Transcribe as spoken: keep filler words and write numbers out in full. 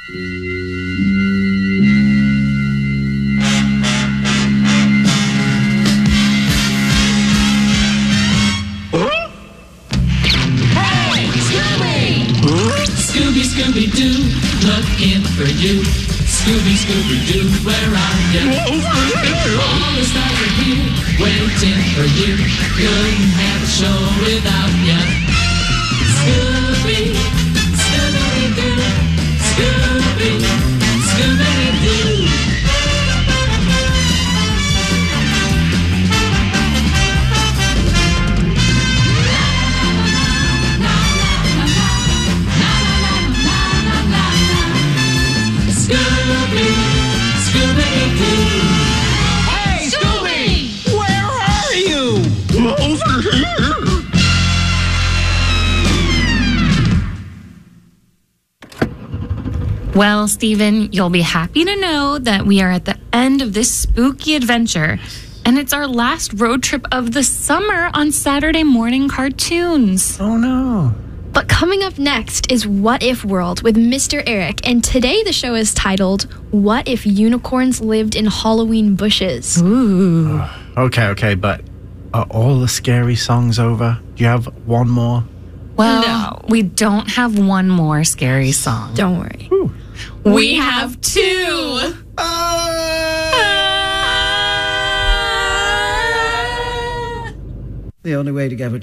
Scooby, Scooby-Doo, looking for you. Scooby, Scooby-Doo, where are you? All the stars are here, waiting for you. Couldn't have a show without you. Scooby, Scooby-Doo, Scooby, Scooby-Doo. Scooby, Scooby-Doo. Hey, Scooby! Where are you? Over here. Well, Stephen, you'll be happy to know that we are at the end of this spooky adventure. And it's our last road trip of the summer on Saturday morning cartoons. Oh, no. But coming up next is What If World with Mister Eric, and today the show is titled What If Unicorns Lived in Halloween Bushes? Ooh. Okay, okay, but are all the scary songs over? Do you have one more? Well, No. we don't have one more scary song. Don't worry. Ooh. We have two. The only way to get what